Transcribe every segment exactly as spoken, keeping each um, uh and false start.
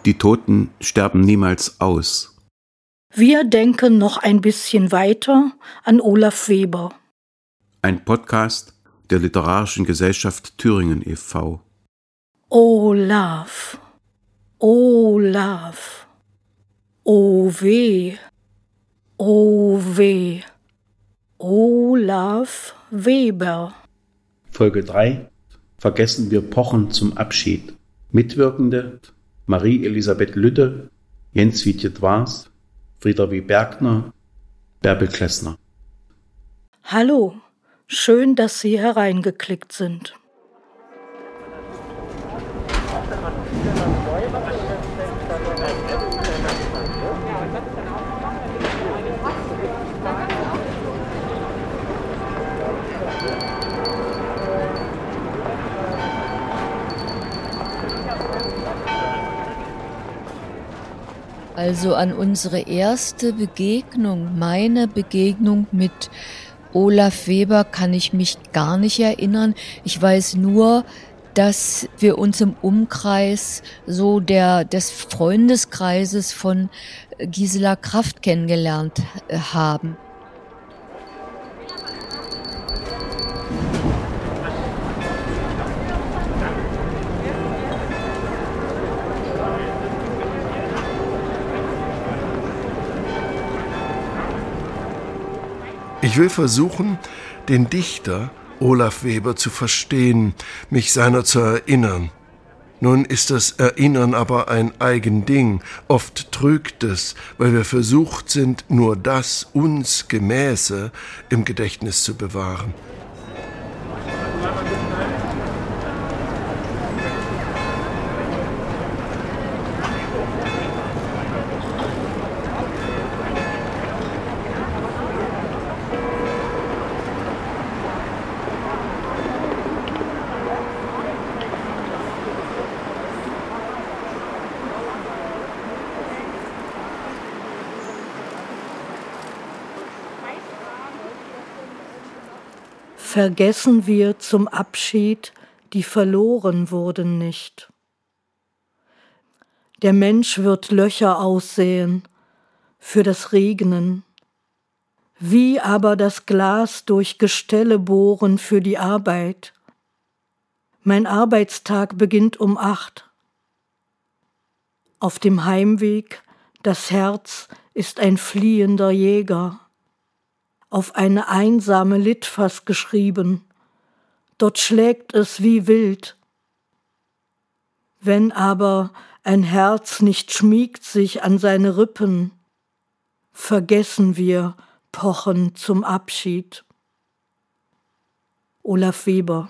Die Toten sterben niemals aus. Wir denken noch ein bisschen weiter an Olaf Weber. Ein Podcast der Literarischen Gesellschaft Thüringen e V Olaf, Olaf, oh weh, oh weh, Olaf Weber. Folge drei. Vergessen wir pochen zum Abschied. Mitwirkende: Marie-Elisabeth Lütte, Jens Wietjet Waas, Frieder W. Bergner, Bärbel Klessner. Hallo, schön, dass Sie hereingeklickt sind. Also an unsere erste Begegnung, meine Begegnung mit Olaf Weber kann ich mich gar nicht erinnern. Ich weiß nur, dass wir uns im Umkreis so der, des Freundeskreises von Gisela Kraft kennengelernt haben. Ich will versuchen, den Dichter Olaf Weber zu verstehen, mich seiner zu erinnern. Nun ist das Erinnern aber ein Eigending. Oft trügt es, weil wir versucht sind, nur das uns Gemäße im Gedächtnis zu bewahren. Vergessen wir zum Abschied, die verloren wurden nicht. Der Mensch wird Löcher aussäen für das Regnen, wie aber das Glas durch Gestelle bohren für die Arbeit. Mein Arbeitstag beginnt um acht. Auf dem Heimweg, das Herz ist ein fliehender Jäger. Auf eine einsame Litfaß geschrieben, dort schlägt es wie wild. Wenn aber ein Herz nicht schmiegt sich an seine Rippen, vergessen wir pochen zum Abschied. Olaf Weber.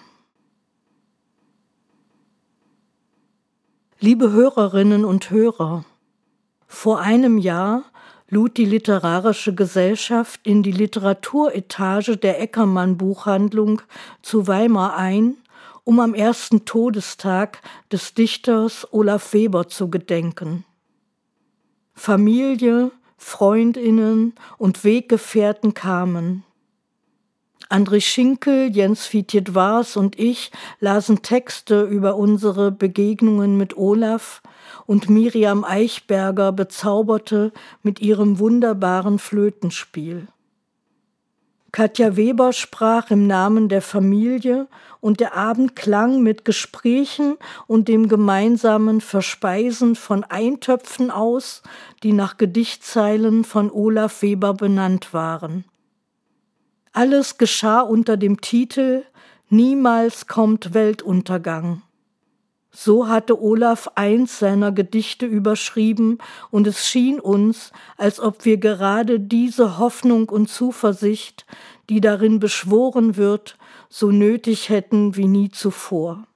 Liebe Hörerinnen und Hörer, vor einem Jahr lud die Literarische Gesellschaft in die Literaturetage der Eckermann-Buchhandlung zu Weimar ein, um am ersten Todestag des Dichters Olaf Weber zu gedenken. Familie, Freundinnen und Weggefährten kamen. André Schinkel, Jens Wietjet Waas und ich lasen Texte über unsere Begegnungen mit Olaf, und Miriam Eichberger bezauberte mit ihrem wunderbaren Flötenspiel. Katja Weber sprach im Namen der Familie und der Abend klang mit Gesprächen und dem gemeinsamen Verspeisen von Eintöpfen aus, die nach Gedichtzeilen von Olaf Weber benannt waren. Alles geschah unter dem Titel »Niemals kommt Weltuntergang«. So hatte Olaf eins seiner Gedichte überschrieben, und es schien uns, als ob wir gerade diese Hoffnung und Zuversicht, die darin beschworen wird, so nötig hätten wie nie zuvor.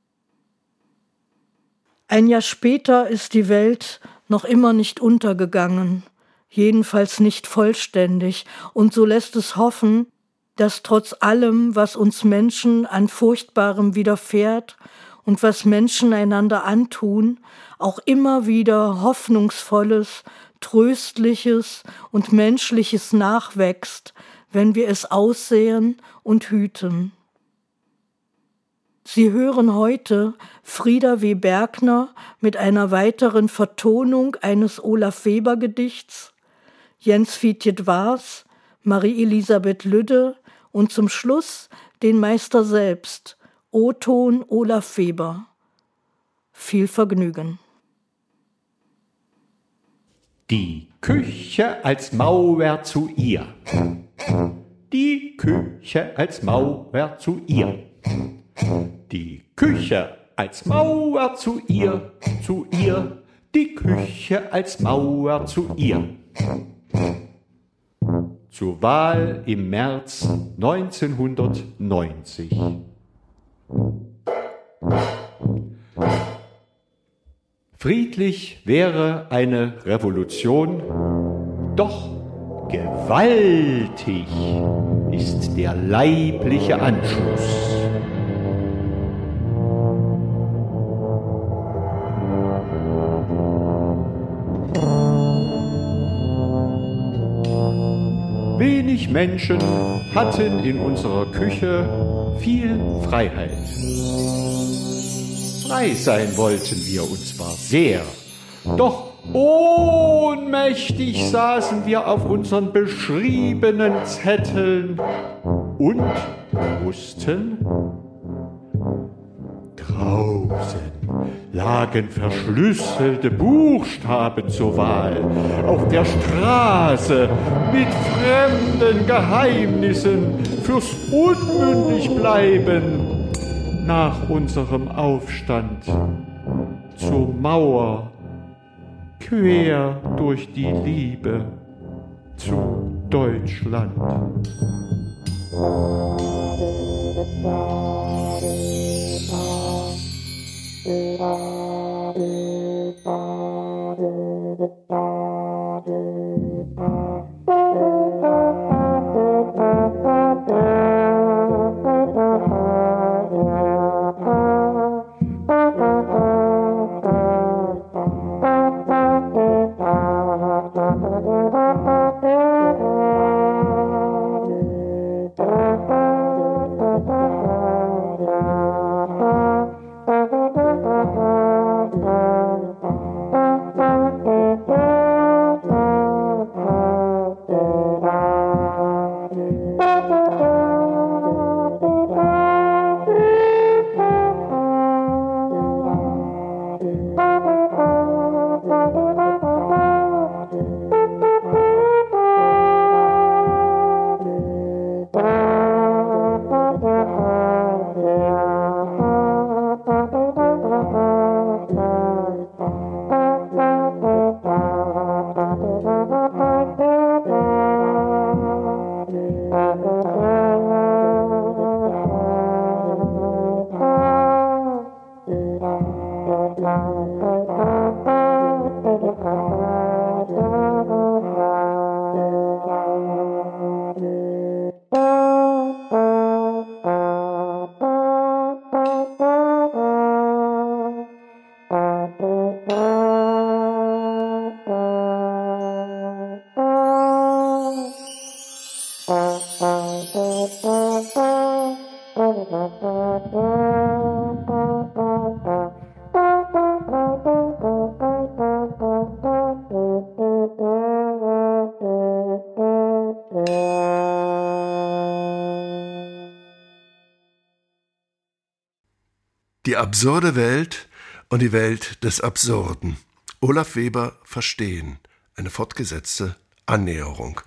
Ein Jahr später ist die Welt noch immer nicht untergegangen, jedenfalls nicht vollständig, und so lässt es hoffen, dass trotz allem, was uns Menschen an Furchtbarem widerfährt, und was Menschen einander antun, auch immer wieder Hoffnungsvolles, Tröstliches und Menschliches nachwächst, wenn wir es aussäen und hüten. Sie hören heute Frieda W. Bergner mit einer weiteren Vertonung eines Olaf Weber-Gedichts, Jens Fietjet Waas, Marie-Elisabeth Lüdde und zum Schluss den Meister selbst, O-Ton Olaf Weber. Viel Vergnügen. Die Küche als Mauer zu ihr. Die Küche als Mauer zu ihr. Die Küche als Mauer zu ihr, zu ihr. Die Küche als Mauer zu ihr. Zur Wahl im März neunzehnhundertneunzig. Friedlich wäre eine Revolution, doch gewaltig ist der leibliche Anschluss. Wenig Menschen hatten in unserer Küche viel Freiheit. Frei sein wollten wir, und zwar sehr. Doch ohnmächtig saßen wir auf unseren beschriebenen Zetteln und wussten, draußen lagen verschlüsselte Buchstaben zur Wahl. Auf der Straße mit fremden Geheimnissen fürs Unmündigbleiben. Nach unserem Aufstand zur Mauer, quer durch die Liebe zu Deutschland. Die absurde Welt und die Welt des Absurden. Olaf Weber verstehen. Eine fortgesetzte Annäherung.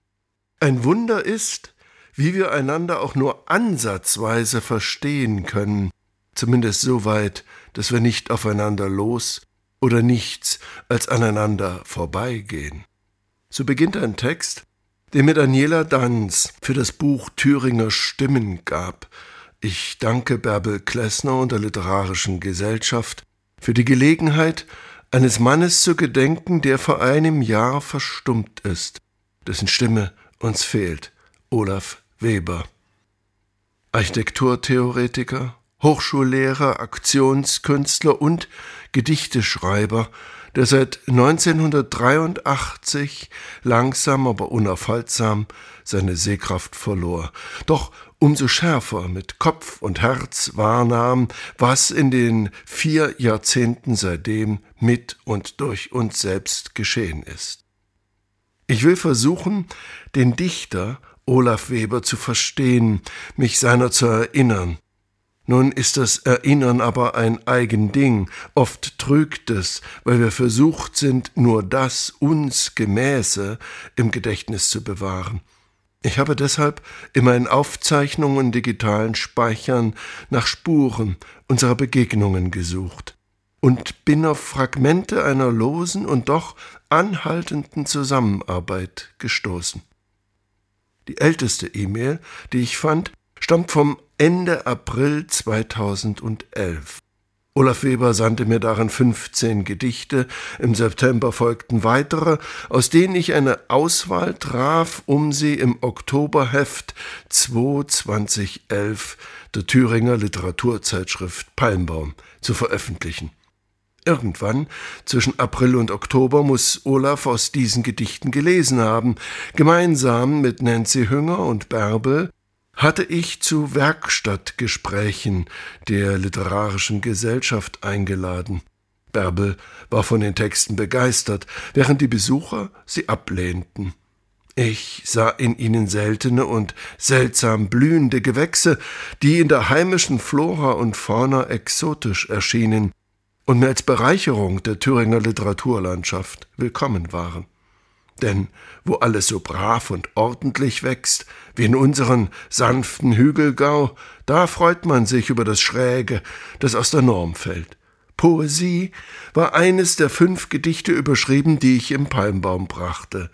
Ein Wunder ist, wie wir einander auch nur ansatzweise verstehen können, zumindest so weit, dass wir nicht aufeinander los oder nichts als aneinander vorbeigehen. So beginnt ein Text, den mir Daniela Danz für das Buch Thüringer Stimmen gab. Ich danke Bärbel Klessner und der Literarischen Gesellschaft für die Gelegenheit, eines Mannes zu gedenken, der vor einem Jahr verstummt ist, dessen Stimme uns fehlt, Olaf Weber. Architekturtheoretiker, Hochschullehrer, Aktionskünstler und Gedichteschreiber, der seit neunzehnhundertdreiundachtzig langsam, aber unaufhaltsam seine Sehkraft verlor, doch umso schärfer mit Kopf und Herz wahrnahm, was in den vier Jahrzehnten seitdem mit und durch uns selbst geschehen ist. Ich will versuchen, den Dichter Olaf Weber zu verstehen, mich seiner zu erinnern. Nun ist das Erinnern aber ein Eigending, oft trügt es, weil wir versucht sind, nur das uns Gemäße im Gedächtnis zu bewahren. Ich habe deshalb in meinen Aufzeichnungen und digitalen Speichern nach Spuren unserer Begegnungen gesucht und bin auf Fragmente einer losen und doch anhaltenden Zusammenarbeit gestoßen. Die älteste E-Mail, die ich fand, stammt vom Ende April zweitausendelf. Olaf Weber sandte mir darin fünfzehn Gedichte, im September folgten weitere, aus denen ich eine Auswahl traf, um sie im Oktoberheft zwei zweitausendelf der Thüringer Literaturzeitschrift Palmbaum zu veröffentlichen. Irgendwann, zwischen April und Oktober, muss Olaf aus diesen Gedichten gelesen haben. Gemeinsam mit Nancy Hünger und Bärbel hatte ich zu Werkstattgesprächen der Literarischen Gesellschaft eingeladen. Bärbel war von den Texten begeistert, während die Besucher sie ablehnten. Ich sah in ihnen seltene und seltsam blühende Gewächse, die in der heimischen Flora und Fauna exotisch erschienen und mir als Bereicherung der Thüringer Literaturlandschaft willkommen waren. Denn wo alles so brav und ordentlich wächst, wie in unseren sanften Hügelgau, da freut man sich über das Schräge, das aus der Norm fällt. Poesie war eines der fünf Gedichte überschrieben, die ich im Palmbaum brachte.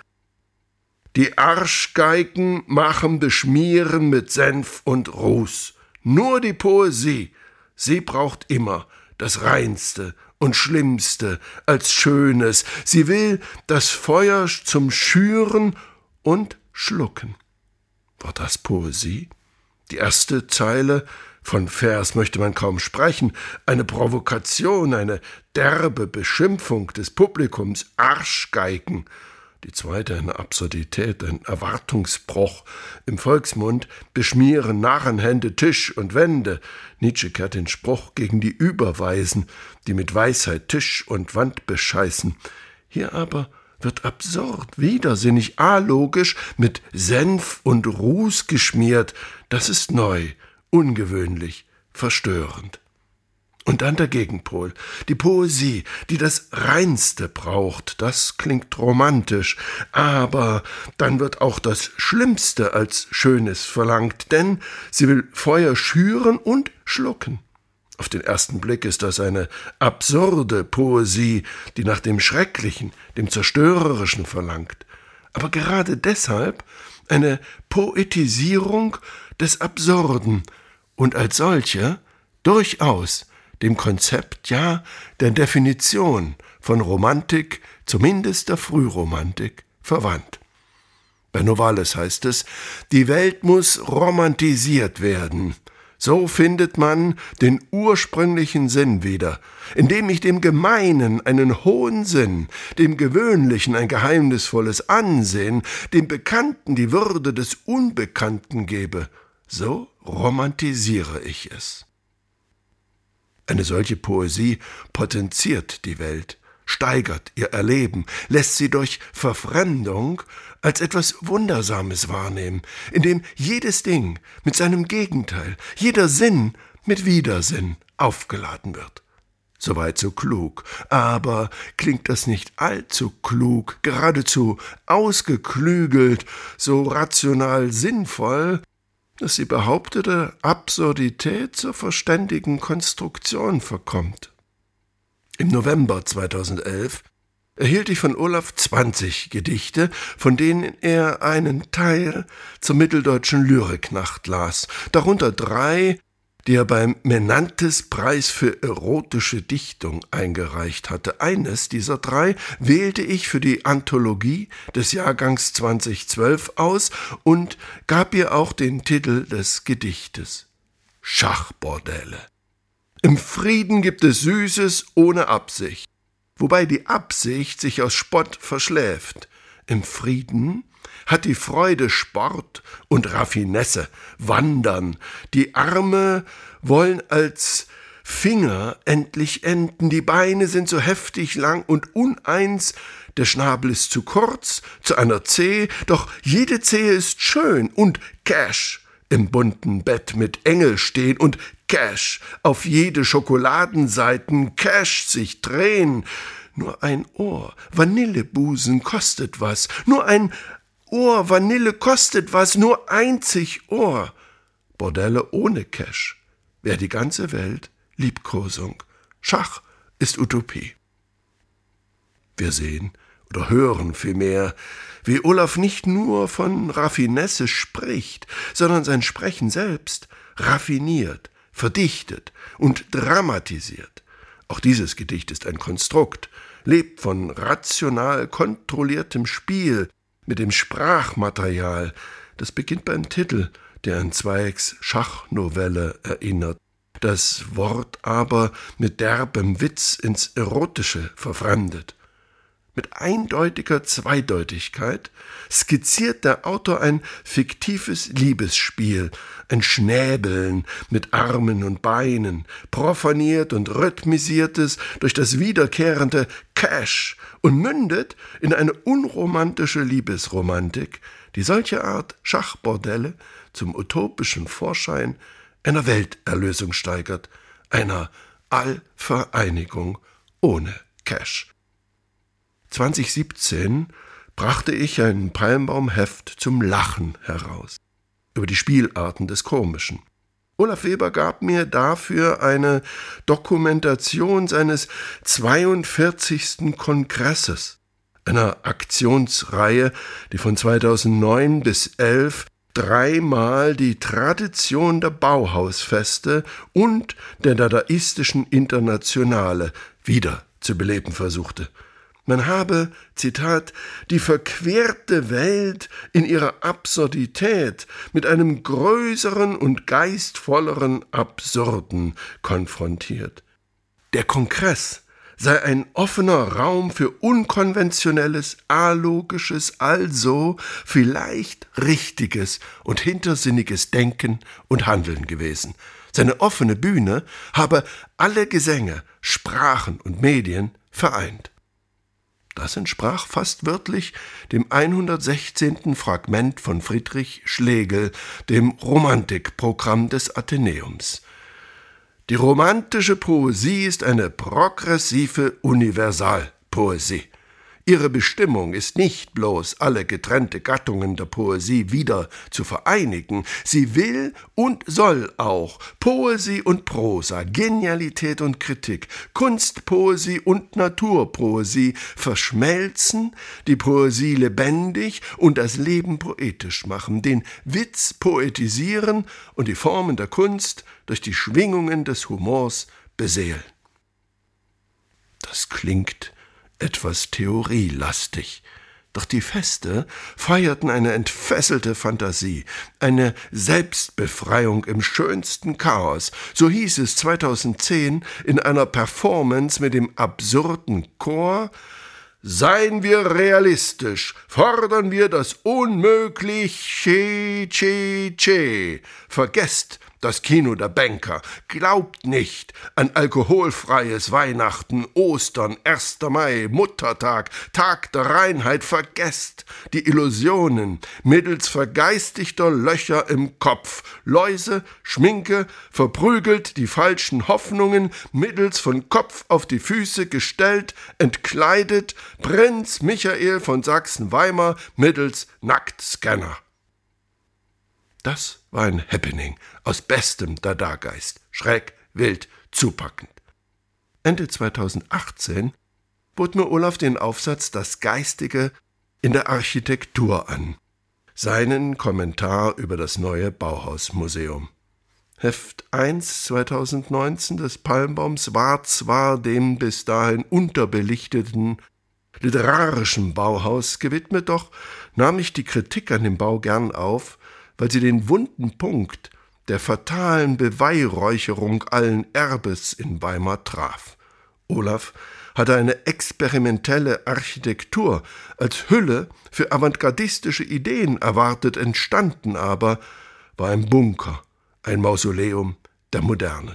Die Arschgeigen machen beschmieren mit Senf und Ruß. Nur die Poesie, sie braucht immer das Reinste und Schlimmste als Schönes. Sie will das Feuer zum Schüren und Schlucken. War das Poesie? Die erste Zeile, von Vers möchte man kaum sprechen, eine Provokation, eine derbe Beschimpfung des Publikums, Arschgeigen. Die zweite eine Absurdität, ein Erwartungsbruch. Im Volksmund beschmieren Narrenhände Tisch und Wände. Nietzsche kehrt den Spruch gegen die Überweisen, die mit Weisheit Tisch und Wand bescheißen. Hier aber wird absurd, widersinnig, alogisch mit Senf und Ruß geschmiert. Das ist neu, ungewöhnlich, verstörend. Und dann der Gegenpol, die Poesie, die das Reinste braucht, das klingt romantisch, aber dann wird auch das Schlimmste als Schönes verlangt, denn sie will Feuer schüren und schlucken. Auf den ersten Blick ist das eine absurde Poesie, die nach dem Schrecklichen, dem Zerstörerischen verlangt, aber gerade deshalb eine Poetisierung des Absurden und als solche durchaus dem Konzept, ja, der Definition von Romantik, zumindest der Frühromantik, verwandt. Bei Novalis heißt es, die Welt muss romantisiert werden. So findet man den ursprünglichen Sinn wieder, indem ich dem Gemeinen einen hohen Sinn, dem Gewöhnlichen ein geheimnisvolles Ansehen, dem Bekannten die Würde des Unbekannten gebe. So romantisiere ich es. Eine solche Poesie potenziert die Welt, steigert ihr Erleben, lässt sie durch Verfremdung als etwas Wundersames wahrnehmen, in dem jedes Ding mit seinem Gegenteil, jeder Sinn mit Widersinn aufgeladen wird. Soweit so klug, aber klingt das nicht allzu klug, geradezu ausgeklügelt, so rational sinnvoll, dass die behauptete Absurdität zur verständigen Konstruktion verkommt. Im November zweitausendelf erhielt ich von Olaf zwanzig Gedichte, von denen er einen Teil zur Mitteldeutschen Lyriknacht las, darunter drei, die er beim Menantes-Preis für erotische Dichtung eingereicht hatte. Eines dieser drei wählte ich für die Anthologie des Jahrgangs zweitausendzwölf aus und gab ihr auch den Titel des Gedichtes: Schachbordelle. Im Frieden gibt es Süßes ohne Absicht, wobei die Absicht sich aus Spott verschläft. Im Frieden hat die Freude Sport und Raffinesse, Wandern. Die Arme wollen als Finger endlich enden, die Beine sind so heftig lang und uneins, der Schnabel ist zu kurz, zu einer Zehe, doch jede Zehe ist schön und Cash im bunten Bett mit Engel stehen und Cash auf jede Schokoladenseiten, Cash sich drehen. Nur ein Ohr Vanillebusen kostet was, nur ein Ohr Vanille kostet was, nur einzig Ohr. Bordelle ohne Cash wär die ganze Welt Liebkosung. Schach ist Utopie. Wir sehen oder hören vielmehr, wie Olaf nicht nur von Raffinesse spricht, sondern sein Sprechen selbst raffiniert, verdichtet und dramatisiert. Auch dieses Gedicht ist ein Konstrukt, lebt von rational kontrolliertem Spiel mit dem Sprachmaterial. Das beginnt beim Titel, der an Zweigs Schachnovelle erinnert. Das Wort aber mit derbem Witz ins Erotische verfremdet. Mit eindeutiger Zweideutigkeit skizziert der Autor ein fiktives Liebesspiel, ein Schnäbeln mit Armen und Beinen, profaniert und rhythmisiertes durch das wiederkehrende Cash und mündet in eine unromantische Liebesromantik, die solche Art Schachbordelle zum utopischen Vorschein einer Welterlösung steigert, einer Allvereinigung ohne Cash. zwanzig siebzehn brachte ich ein Palmbaumheft zum Lachen heraus, über die Spielarten des Komischen. Olaf Weber gab mir dafür eine Dokumentation seines zweiundvierzigsten Kongresses, einer Aktionsreihe, die von zweitausendneun bis elf dreimal die Tradition der Bauhausfeste und der dadaistischen Internationale wieder zu beleben versuchte. Man habe, Zitat, die verquerte Welt in ihrer Absurdität mit einem größeren und geistvolleren Absurden konfrontiert. Der Kongress sei ein offener Raum für unkonventionelles, alogisches, also vielleicht richtiges und hintersinniges Denken und Handeln gewesen. Seine offene Bühne habe alle Gesänge, Sprachen und Medien vereint. Das entsprach fast wörtlich dem hundertsechzehnten Fragment von Friedrich Schlegel, dem Romantikprogramm des Athenäums. Die romantische Poesie ist eine progressive Universalpoesie. Ihre Bestimmung ist nicht bloß, alle getrennte Gattungen der Poesie wieder zu vereinigen. Sie will und soll auch Poesie und Prosa, Genialität und Kritik, Kunstpoesie und Naturpoesie verschmelzen, die Poesie lebendig und das Leben poetisch machen, den Witz poetisieren und die Formen der Kunst durch die Schwingungen des Humors beseelen. Das klingt etwas theorielastig. Doch die Feste feierten eine entfesselte Fantasie, eine Selbstbefreiung im schönsten Chaos. So hieß es zweitausendzehn in einer Performance mit dem absurden Chor: Seien wir realistisch, fordern wir das Unmögliche, che, che. Vergesst das Kino der Banker, glaubt nicht an alkoholfreies Weihnachten, Ostern, erster Mai, Muttertag, Tag der Reinheit, vergesst die Illusionen mittels vergeistigter Löcher im Kopf, Läuse, Schminke, verprügelt die falschen Hoffnungen, mittels von Kopf auf die Füße gestellt, entkleidet, Prinz Michael von Sachsen-Weimar mittels Nacktscanner. Das war ein Happening aus bestem Dada-Geist, schräg, wild, zupackend. Ende zweitausendachtzehn bot mir Olaf den Aufsatz »Das Geistige in der Architektur« an, seinen Kommentar über das neue Bauhausmuseum. Heft eins zweitausendneunzehn des Palmbaums war zwar dem bis dahin unterbelichteten literarischen Bauhaus gewidmet, doch nahm ich die Kritik an dem Bau gern auf, weil sie den wunden Punkt der fatalen Beweihräucherung allen Erbes in Weimar traf. Olaf hatte eine experimentelle Architektur als Hülle für avantgardistische Ideen erwartet, entstanden aber war ein Bunker, ein Mausoleum der Moderne.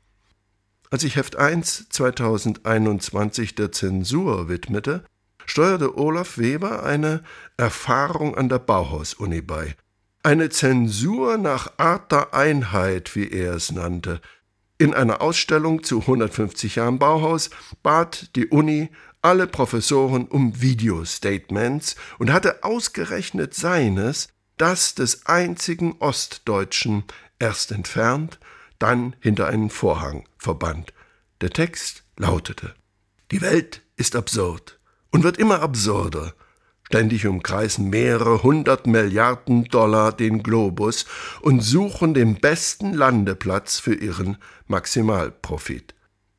Als ich Heft eins zweitausendeinundzwanzig der Zensur widmete, steuerte Olaf Weber eine Erfahrung an der Bauhaus-Uni bei. Eine Zensur nach Art der Einheit, wie er es nannte. In einer Ausstellung zu hundertfünfzig Jahren Bauhaus bat die Uni alle Professoren um Videostatements und hatte ausgerechnet seines, das des einzigen Ostdeutschen, erst entfernt, dann hinter einen Vorhang verbannt. Der Text lautete: Die Welt ist absurd und wird immer absurder. Ständig umkreisen mehrere hundert Milliarden Dollar den Globus und suchen den besten Landeplatz für ihren Maximalprofit.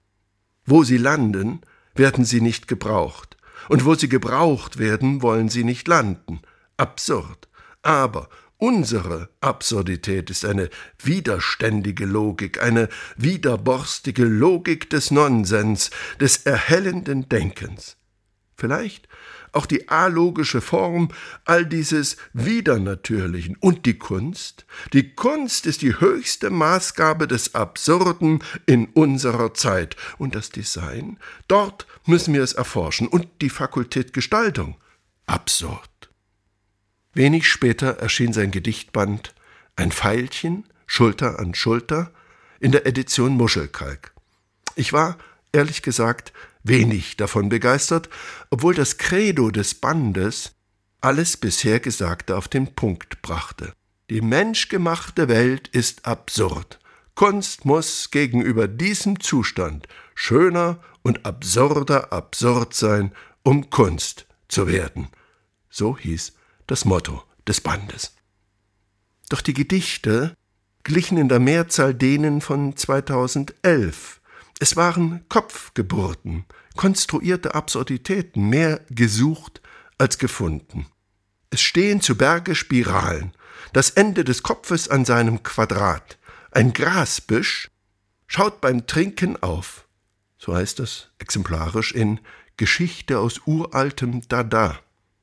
Wo sie landen, werden sie nicht gebraucht. Und wo sie gebraucht werden, wollen sie nicht landen. Absurd. Aber unsere Absurdität ist eine widerständige Logik, eine widerborstige Logik des Nonsens, des erhellenden Denkens. Vielleicht auch die alogische Form all dieses Widernatürlichen. Und die Kunst? Die Kunst ist die höchste Maßgabe des Absurden in unserer Zeit. Und das Design? Dort müssen wir es erforschen. Und die Fakultät Gestaltung? Absurd. Wenig später erschien sein Gedichtband »Ein Veilchen, Schulter an Schulter« in der Edition Muschelkalk. Ich war, ehrlich gesagt, wenig davon begeistert, obwohl das Credo des Bandes alles bisher Gesagte auf den Punkt brachte. Die menschgemachte Welt ist absurd. Kunst muss gegenüber diesem Zustand schöner und absurder absurd sein, um Kunst zu werden. So hieß das Motto des Bandes. Doch die Gedichte glichen in der Mehrzahl denen von zweitausendelf. Es waren Kopfgeburten, konstruierte Absurditäten, mehr gesucht als gefunden. Es stehen zu Berge Spiralen, das Ende des Kopfes an seinem Quadrat. Ein Grasbüsch schaut beim Trinken auf. So heißt es exemplarisch in Geschichte aus uraltem Dada.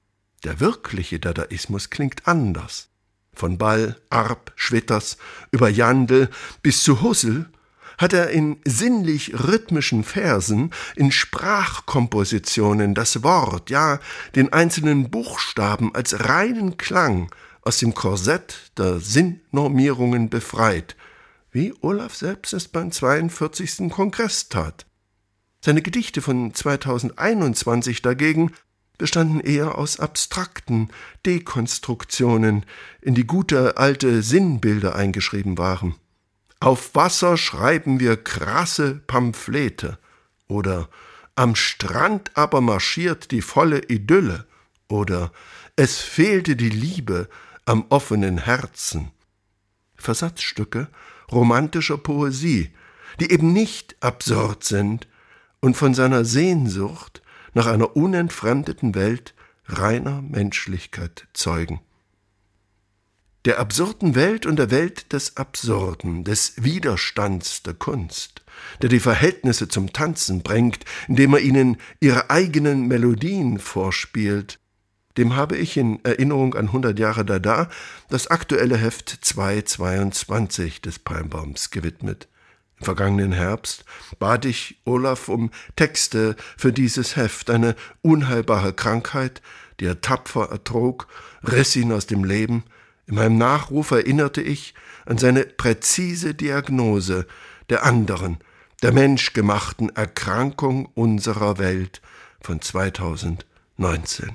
Der wirkliche Dadaismus klingt anders. Von Ball, Arp, Schwitters über Jandl bis zu Husserl hat er in sinnlich-rhythmischen Versen, in Sprachkompositionen das Wort, ja, den einzelnen Buchstaben als reinen Klang aus dem Korsett der Sinnnormierungen befreit, wie Olaf selbst es beim zweiundvierzigsten Kongress tat. Seine Gedichte von zweitausendeinundzwanzig dagegen bestanden eher aus abstrakten Dekonstruktionen, in die gute alte Sinnbilder eingeschrieben waren. Auf Wasser schreiben wir krasse Pamphlete oder am Strand aber marschiert die volle Idylle oder es fehlte die Liebe am offenen Herzen. Versatzstücke romantischer Poesie, die eben nicht absurd sind und von seiner Sehnsucht nach einer unentfremdeten Welt reiner Menschlichkeit zeugen. Der absurden Welt und der Welt des Absurden, des Widerstands der Kunst, der die Verhältnisse zum Tanzen bringt, indem er ihnen ihre eigenen Melodien vorspielt, dem habe ich in Erinnerung an hundert Jahre Dada das aktuelle Heft zweihundertzweiundzwanzig des Palmbaums gewidmet. Im vergangenen Herbst bat ich Olaf um Texte für dieses Heft, eine unheilbare Krankheit, die er tapfer ertrug, riss ihn aus dem Leben. In meinem Nachruf erinnerte ich an seine präzise Diagnose der anderen, der menschgemachten Erkrankung unserer Welt von zweitausendneunzehn.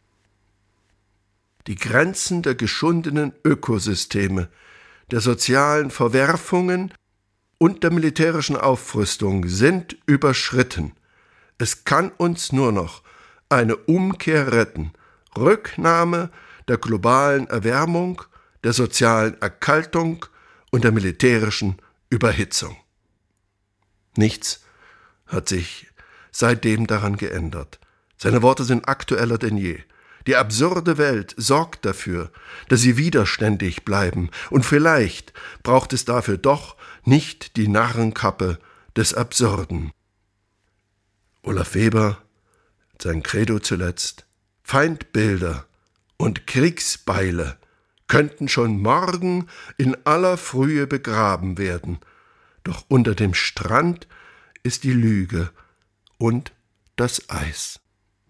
Die Grenzen der geschundenen Ökosysteme, der sozialen Verwerfungen und der militärischen Aufrüstung sind überschritten. Es kann uns nur noch eine Umkehr retten, Rücknahme der globalen Erwärmung, der sozialen Erkaltung und der militärischen Überhitzung. Nichts hat sich seitdem daran geändert. Seine Worte sind aktueller denn je. Die absurde Welt sorgt dafür, dass sie widerständig bleiben, und vielleicht braucht es dafür doch nicht die Narrenkappe des Absurden. Olaf Weber, sein Credo zuletzt: Feindbilder und Kriegsbeile könnten schon morgen in aller Frühe begraben werden, doch unter dem Strand ist die Lüge und das Eis.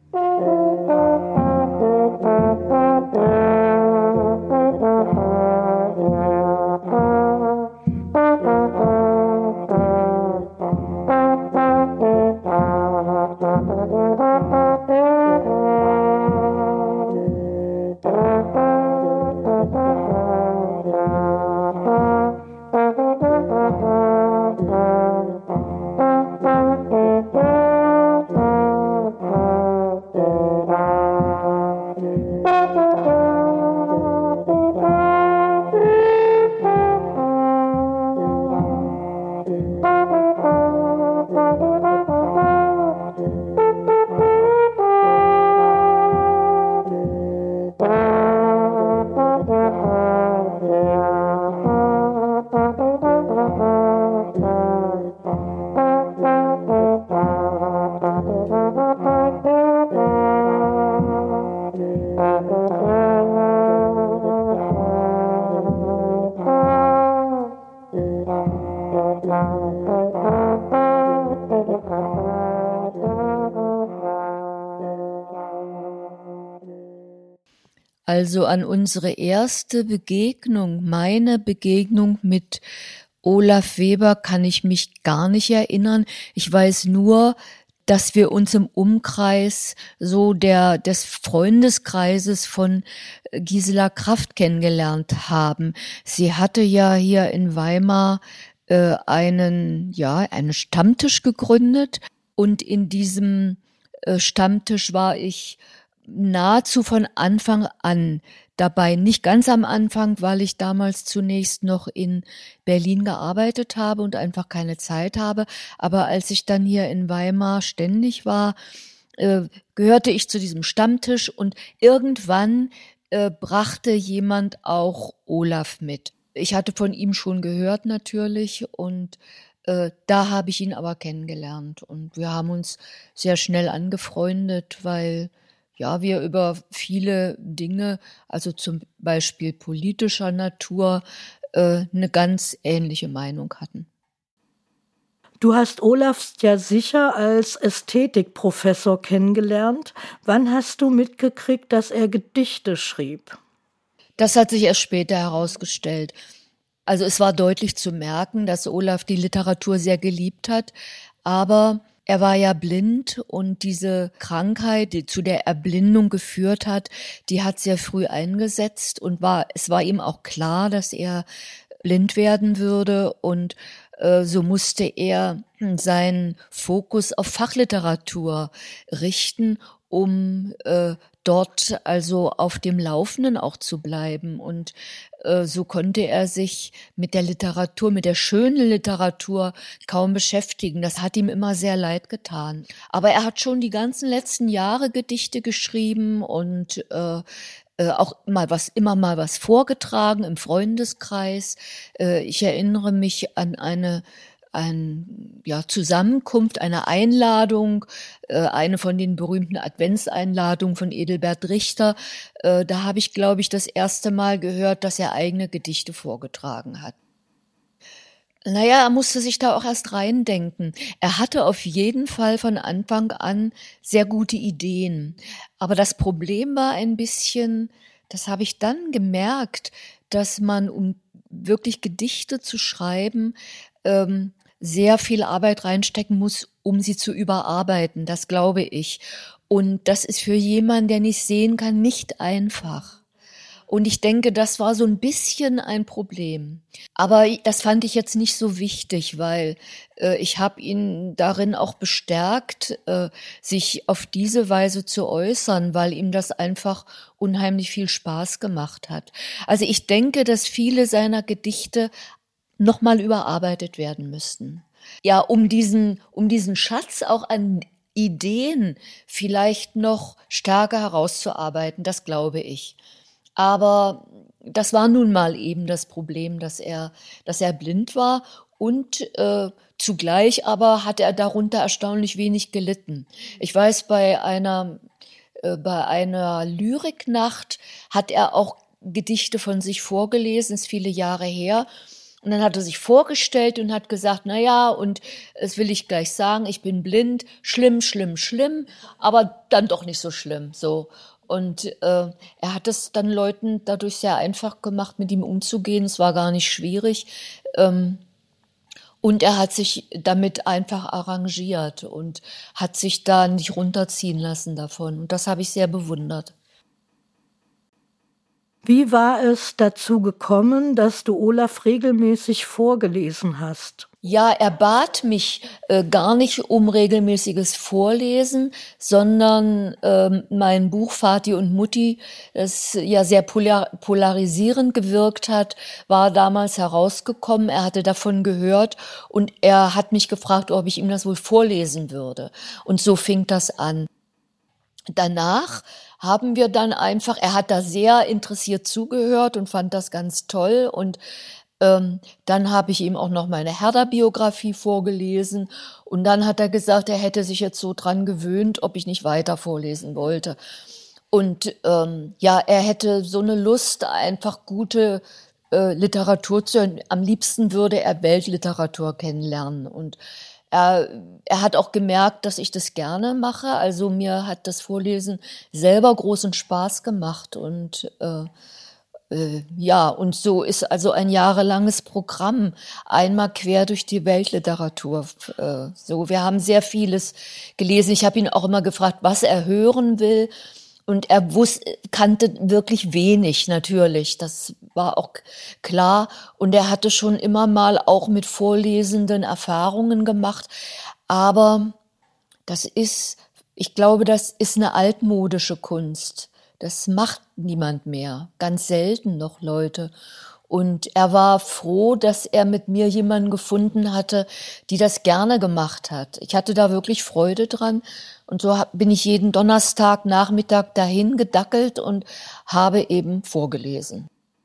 Also an unsere erste Begegnung, meine Begegnung mit Olaf Weber, kann ich mich gar nicht erinnern. Ich weiß nur, dass wir uns im Umkreis so der des Freundeskreises von Gisela Kraft kennengelernt haben. Sie hatte ja hier in Weimar äh, einen ja einen Stammtisch gegründet, und in diesem äh, Stammtisch war ich nahezu von Anfang an dabei. Nicht ganz am Anfang, weil ich damals zunächst noch in Berlin gearbeitet habe und einfach keine Zeit habe. Aber als ich dann hier in Weimar ständig war, äh, gehörte ich zu diesem Stammtisch, und irgendwann äh, brachte jemand auch Olaf mit. Ich hatte von ihm schon gehört natürlich, und äh, da habe ich ihn aber kennengelernt. Und wir haben uns sehr schnell angefreundet, weil ja, wir über viele Dinge, also zum Beispiel politischer Natur, äh, eine ganz ähnliche Meinung hatten. Du hast Olaf ja sicher als Ästhetikprofessor kennengelernt. Wann hast du mitgekriegt, dass er Gedichte schrieb? Das hat sich erst später herausgestellt. Also es war deutlich zu merken, dass Olaf die Literatur sehr geliebt hat, aber er war ja blind, und diese Krankheit, die zu der Erblindung geführt hat, die hat sehr früh eingesetzt, und war, es war ihm auch klar, dass er blind werden würde, und äh, so musste er seinen Fokus auf Fachliteratur richten, um äh, dort also auf dem Laufenden auch zu bleiben. Und äh, so konnte er sich mit der Literatur, mit der schönen Literatur kaum beschäftigen. Das hat ihm immer sehr leid getan. Aber er hat schon die ganzen letzten Jahre Gedichte geschrieben und äh, äh, auch mal was, immer mal was vorgetragen im Freundeskreis. Äh, ich erinnere mich an eine Ein, ja, Zusammenkunft, eine Einladung, äh, eine von den berühmten Adventseinladungen von Edelbert Richter. Äh, da habe ich, glaube ich, das erste Mal gehört, dass er eigene Gedichte vorgetragen hat. Naja, er musste sich da auch erst reindenken. Er hatte auf jeden Fall von Anfang an sehr gute Ideen. Aber das Problem war ein bisschen, das habe ich dann gemerkt, dass man, um wirklich Gedichte zu schreiben, ähm, sehr viel Arbeit reinstecken muss, um sie zu überarbeiten, das glaube ich. Und das ist für jemanden, der nicht sehen kann, nicht einfach. Und ich denke, das war so ein bisschen ein Problem. Aber das fand ich jetzt nicht so wichtig, weil äh, ich habe ihn darin auch bestärkt, äh, sich auf diese Weise zu äußern, weil ihm das einfach unheimlich viel Spaß gemacht hat. Also ich denke, dass viele seiner Gedichte nochmal überarbeitet werden müssten. Ja, um diesen, um diesen Schatz auch an Ideen vielleicht noch stärker herauszuarbeiten, das glaube ich. Aber das war nun mal eben das Problem, dass er, dass er blind war und äh, zugleich aber hat er darunter erstaunlich wenig gelitten. Ich weiß, bei einer, äh, bei einer Lyriknacht hat er auch Gedichte von sich vorgelesen, ist viele Jahre her. Und dann hat er sich vorgestellt und hat gesagt, na ja, und es will ich gleich sagen, ich bin blind, schlimm, schlimm, schlimm, aber dann doch nicht so schlimm, so. Und äh, er hat es dann Leuten dadurch sehr einfach gemacht, mit ihm umzugehen. Es war gar nicht schwierig. Ähm, und er hat sich damit einfach arrangiert und hat sich da nicht runterziehen lassen davon. Und das habe ich sehr bewundert. Wie war es dazu gekommen, dass du Olaf regelmäßig vorgelesen hast? Ja, er bat mich äh, gar nicht um regelmäßiges Vorlesen, sondern ähm, mein Buch Vati und Mutti, das ja sehr polar polarisierend gewirkt hat, war damals herausgekommen. Er hatte davon gehört und er hat mich gefragt, ob ich ihm das wohl vorlesen würde. Und so fing das an. Danach haben wir dann einfach, er hat da sehr interessiert zugehört und fand das ganz toll und ähm, dann habe ich ihm auch noch meine Herder-Biografie vorgelesen und dann hat er gesagt, er hätte sich jetzt so dran gewöhnt, ob ich nicht weiter vorlesen wollte. Und ähm, ja, er hätte so eine Lust, einfach gute äh, Literatur zu hören. Am liebsten würde er Weltliteratur kennenlernen und Er, er hat auch gemerkt, dass ich das gerne mache. Also mir hat das Vorlesen selber großen Spaß gemacht. Und äh, äh, ja, und so ist also ein jahrelanges Programm einmal quer durch die Weltliteratur. Äh, so, wir haben sehr vieles gelesen. Ich habe ihn auch immer gefragt, was er hören will. Und er wusste, kannte wirklich wenig, natürlich. Das war auch klar. Und er hatte schon immer mal auch mit Vorlesenden Erfahrungen gemacht. Aber das ist, ich glaube, das ist eine altmodische Kunst. Das macht niemand mehr. Ganz selten noch Leute. Und er war froh, dass er mit mir jemanden gefunden hatte, die das gerne gemacht hat. Ich hatte da wirklich Freude dran. Und so bin ich jeden Donnerstag Nachmittag dahin gedackelt und habe eben vorgelesen.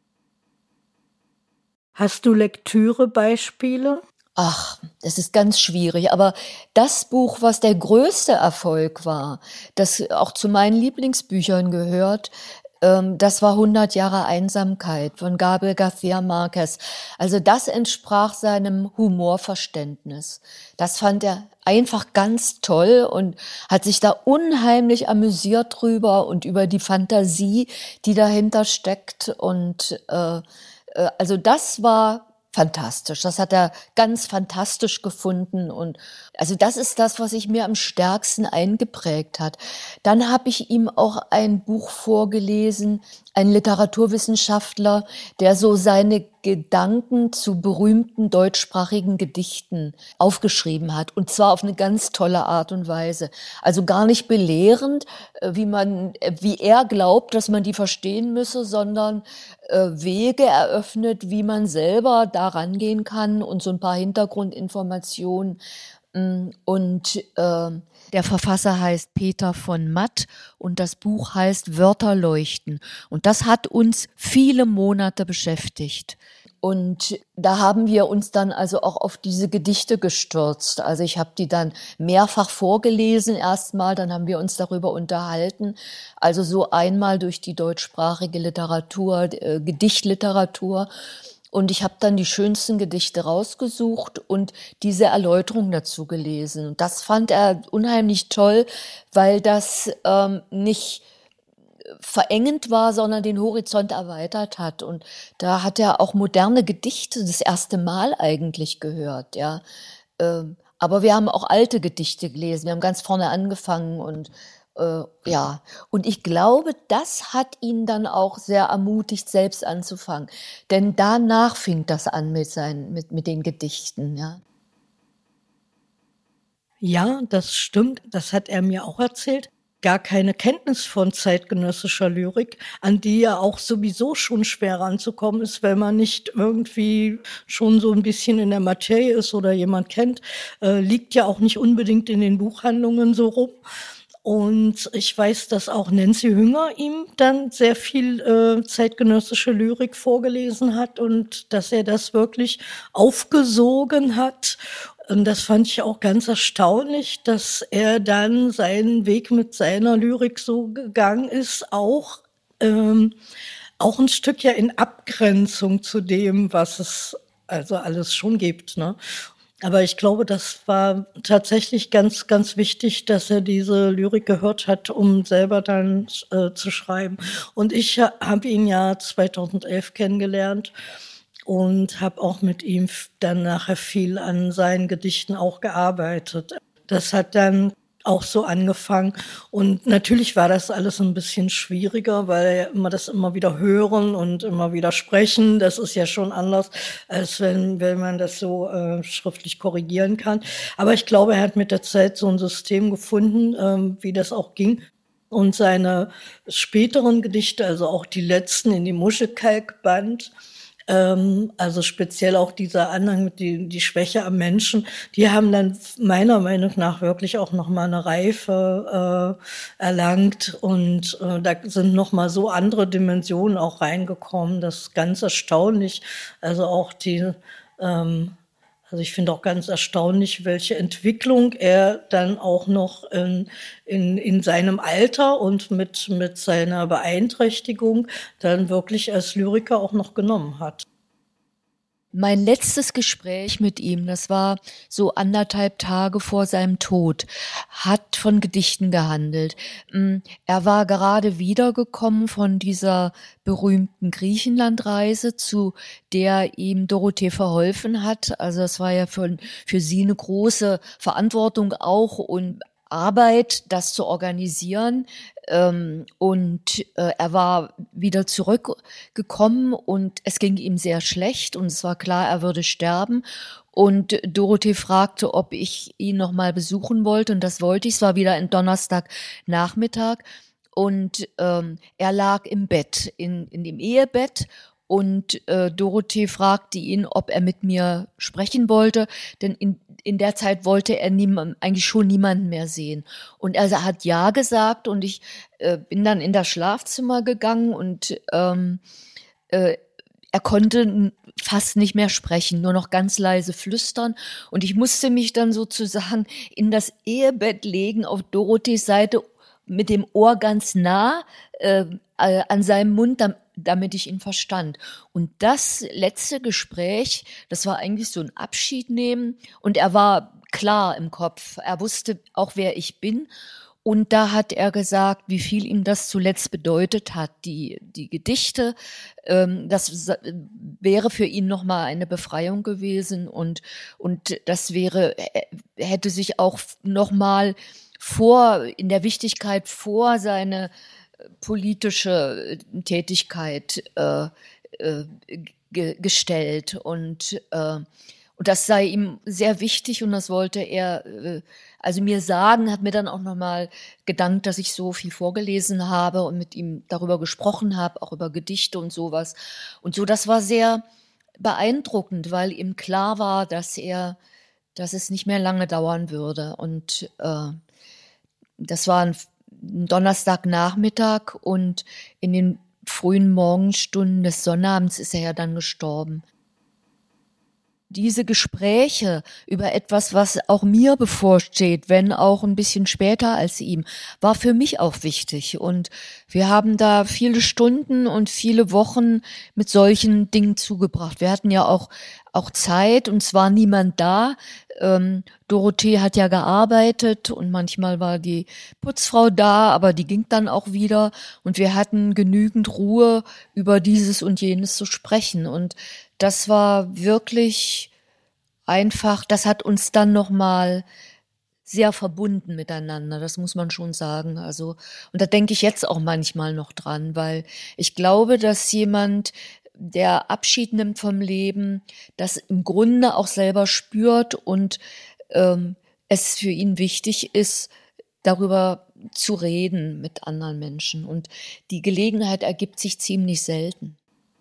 Hast du Lektürebeispiele? Ach, das ist ganz schwierig. Aber das Buch, was der größte Erfolg war, das auch zu meinen Lieblingsbüchern gehört, das war hundert Jahre Einsamkeit von Gabriel García Márquez. Also das entsprach seinem Humorverständnis. Das fand er einfach ganz toll und hat sich da unheimlich amüsiert drüber und über die Fantasie, die dahinter steckt. Und äh, also das war fantastisch. Das hat er ganz fantastisch gefunden und also das ist das, was sich mir am stärksten eingeprägt hat. Dann habe ich ihm auch ein Buch vorgelesen, ein Literaturwissenschaftler, der so seine Gedanken zu berühmten deutschsprachigen Gedichten aufgeschrieben hat und zwar auf eine ganz tolle Art und Weise. Also gar nicht belehrend, wie man, wie er glaubt, dass man die verstehen müsse, sondern äh, Wege eröffnet, wie man selber da rangehen kann und so ein paar Hintergrundinformationen. Und äh, der Verfasser heißt Peter von Matt und das Buch heißt Wörter leuchten. Und das hat uns viele Monate beschäftigt. Und da haben wir uns dann also auch auf diese Gedichte gestürzt. Also ich habe die dann mehrfach vorgelesen erstmal, dann haben wir uns darüber unterhalten. Also so einmal durch die deutschsprachige Literatur, äh, Gedichtliteratur. Und ich habe dann die schönsten Gedichte rausgesucht und diese Erläuterung dazu gelesen. Und das fand er unheimlich toll, weil das ähm, nicht verengend war, sondern den Horizont erweitert hat. Und da hat er auch moderne Gedichte das erste Mal eigentlich gehört. Ja, ähm, aber wir haben auch alte Gedichte gelesen. Wir haben ganz vorne angefangen und Äh, ja, und ich glaube, das hat ihn dann auch sehr ermutigt, selbst anzufangen. Denn danach fing das an mit, seinen, mit, mit den Gedichten, ja. Ja, das stimmt. Das hat er mir auch erzählt. gar keine Kenntnis von zeitgenössischer Lyrik, an die ja auch sowieso schon schwer ranzukommen ist, wenn man nicht irgendwie schon so ein bisschen in der Materie ist oder jemand kennt, äh, liegt ja auch nicht unbedingt in den Buchhandlungen so rum. Und ich weiß, dass auch Nancy Hünger ihm dann sehr viel äh, zeitgenössische Lyrik vorgelesen hat und dass er das wirklich aufgesogen hat. Und das fand ich auch ganz erstaunlich, dass er dann seinen Weg mit seiner Lyrik so gegangen ist, auch, ähm, auch ein Stück ja in Abgrenzung zu dem, was es also alles schon gibt, ne? Aber ich glaube, das war tatsächlich ganz, ganz wichtig, dass er diese Lyrik gehört hat, um selber dann äh, zu schreiben. Und ich habe ihn ja zweitausendelf kennengelernt und habe auch mit ihm dann nachher viel an seinen Gedichten auch gearbeitet. Das hat dann auch so angefangen. Und natürlich war das alles ein bisschen schwieriger, weil ja immer das immer wieder hören und immer wieder sprechen. Das ist ja schon anders, als wenn, wenn man das so äh, schriftlich korrigieren kann. Aber ich glaube, er hat mit der Zeit so ein System gefunden, ähm, wie das auch ging. Und seine späteren Gedichte, also auch die letzten in dem Muschelkalk-Band, Ähm, also speziell auch dieser Anhang mit die, die Schwäche am Menschen, die haben dann meiner Meinung nach wirklich auch nochmal eine Reife äh, erlangt und äh, da sind nochmal so andere Dimensionen auch reingekommen. Das ist ganz erstaunlich. Also auch die, ähm, also ich finde auch ganz erstaunlich, welche Entwicklung er dann auch noch in, in, in seinem Alter und mit, mit seiner Beeinträchtigung dann wirklich als Lyriker auch noch genommen hat. Mein letztes Gespräch mit ihm, das war so anderthalb Tage vor seinem Tod, hat von Gedichten gehandelt. Er war gerade wiedergekommen von dieser berühmten Griechenlandreise, zu der ihm Dorothee verholfen hat. Also es war ja für, für sie eine große Verantwortung auch und Arbeit, das zu organisieren. Ähm, und äh, er war wieder zurückgekommen und es ging ihm sehr schlecht und es war klar, er würde sterben. Und Dorothee fragte, ob ich ihn noch mal besuchen wollte und das wollte ich. Es war wieder ein Donnerstagnachmittag und ähm, er lag im Bett, in, in dem Ehebett. Und äh, Dorothee fragte ihn, ob er mit mir sprechen wollte, denn in, in der Zeit wollte er niemand, eigentlich schon niemanden mehr sehen. Und er hat ja gesagt und ich äh, bin dann in das Schlafzimmer gegangen und ähm, äh, er konnte fast nicht mehr sprechen, nur noch ganz leise flüstern. Und ich musste mich dann sozusagen in das Ehebett legen auf Dorothees Seite mit dem Ohr ganz nah äh, äh, an seinem Mund, damit ich ihn verstand. Und das letzte Gespräch, das war eigentlich so ein Abschied nehmen und er war klar im Kopf. Er wusste auch, wer ich bin. Und da hat er gesagt, wie viel ihm das zuletzt bedeutet hat, die, die Gedichte. Ähm, das wäre für ihn nochmal eine Befreiung gewesen und, und das wäre, hätte sich auch nochmal vor, in der Wichtigkeit vor seine politische Tätigkeit äh, äh, ge- gestellt und äh, und das sei ihm sehr wichtig und das wollte er äh, also mir sagen, hat mir dann auch nochmal gedankt, dass ich so viel vorgelesen habe und mit ihm darüber gesprochen habe, auch über Gedichte und sowas und so. Das war sehr beeindruckend, weil ihm klar war, dass er, dass es nicht mehr lange dauern würde und äh, das war ein Donnerstagnachmittag und in den frühen Morgenstunden des Sonnabends ist er ja dann gestorben. Diese Gespräche über etwas, was auch mir bevorsteht, wenn auch ein bisschen später als ihm, war für mich auch wichtig. Und wir haben da viele Stunden und viele Wochen mit solchen Dingen zugebracht. Wir hatten ja auch, auch Zeit und es war niemand da. Ähm, Dorothee hat ja gearbeitet und manchmal war die Putzfrau da, aber die ging dann auch wieder. Und wir hatten genügend Ruhe, über dieses und jenes zu sprechen. Und das war wirklich einfach, das hat uns dann nochmal sehr verbunden miteinander, das muss man schon sagen. Also, und da denke ich jetzt auch manchmal noch dran, weil ich glaube, dass jemand, der Abschied nimmt vom Leben, das im Grunde auch selber spürt und ähm, es für ihn wichtig ist, darüber zu reden mit anderen Menschen. Und die Gelegenheit ergibt sich ziemlich selten.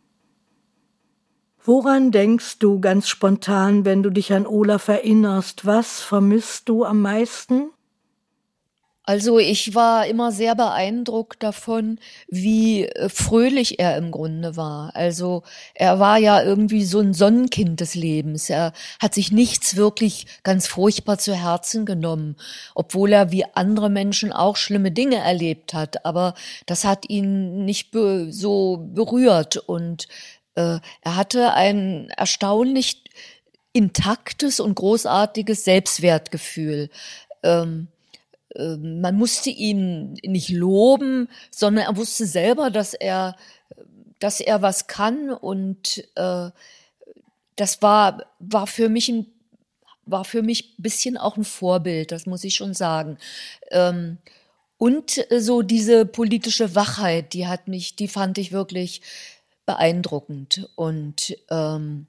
Woran denkst du ganz spontan, wenn du dich an Olaf erinnerst? Was vermisst du am meisten? Also ich war immer sehr beeindruckt davon, wie äh, fröhlich er im Grunde war. Also er war ja irgendwie so ein Sonnenkind des Lebens. Er hat sich nichts wirklich ganz furchtbar zu Herzen genommen, obwohl er wie andere Menschen auch schlimme Dinge erlebt hat. Aber das hat ihn nicht be- so berührt. Und äh, er hatte ein erstaunlich intaktes und großartiges Selbstwertgefühl. Ähm, Man musste ihn nicht loben, sondern er wusste selber, dass er, dass er was kann, und äh, das war war für mich ein war für mich ein bisschen auch ein Vorbild, das muss ich schon sagen. Ähm, und äh, so diese politische Wachheit, die hat mich, die fand ich wirklich beeindruckend, und ähm,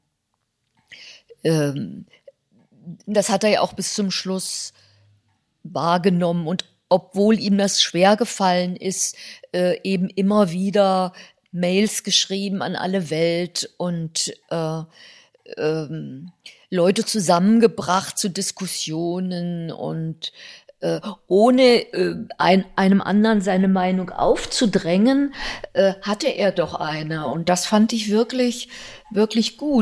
ähm, das hat er ja auch bis zum Schluss wahrgenommen, und obwohl ihm das schwer gefallen ist, äh, eben immer wieder Mails geschrieben an alle Welt und äh, ähm, Leute zusammengebracht zu Diskussionen und äh, ohne äh, ein, einem anderen seine Meinung aufzudrängen, äh, hatte er doch eine, und das fand ich wirklich, wirklich gut.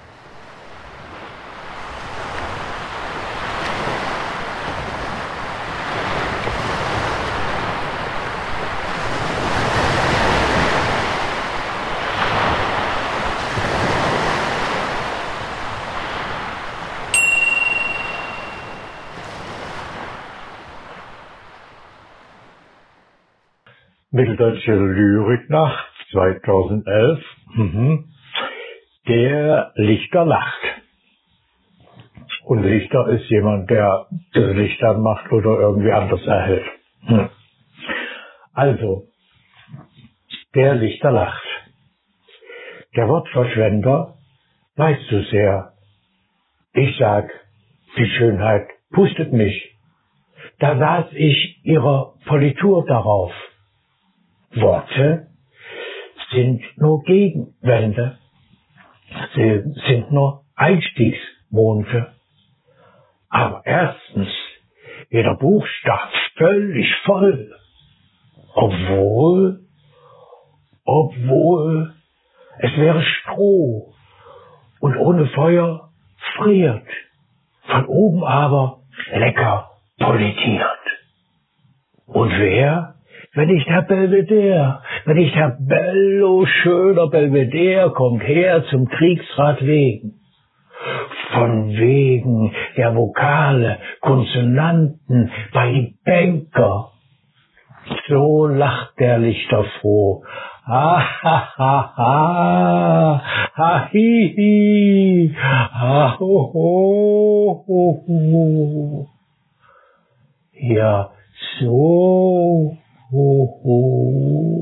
Mitteldeutsche Lyriknacht zweitausendelf. Mhm. Der Lichter lacht. Und Lichter ist jemand, der das Licht anmacht oder irgendwie anders erhält. Hm. Also, der Lichter lacht. Der Wortverschwender weiß zu sehr. Ich sag, die Schönheit pustet mich. Da saß ich ihrer Politur darauf. Worte sind nur Gegenwände. Sie sind nur Einstiegsmonde. Aber erstens, jeder Buchstabe völlig voll. Obwohl, obwohl, es wäre Stroh und ohne Feuer friert. Von oben aber lecker politiert. Und wer? Wenn nicht Herr Belvedere, wenn nicht Herr Bello, schöner Belvedere, kommt her zum Kriegsrat wegen. Von wegen der Vokale, Konsonanten bei die Banker. So lacht der Lichter froh. Ha, ha, ha, ha, ha, hi, hi, ha, ho, ho, ho, ho. Ja, so. Ho, ho.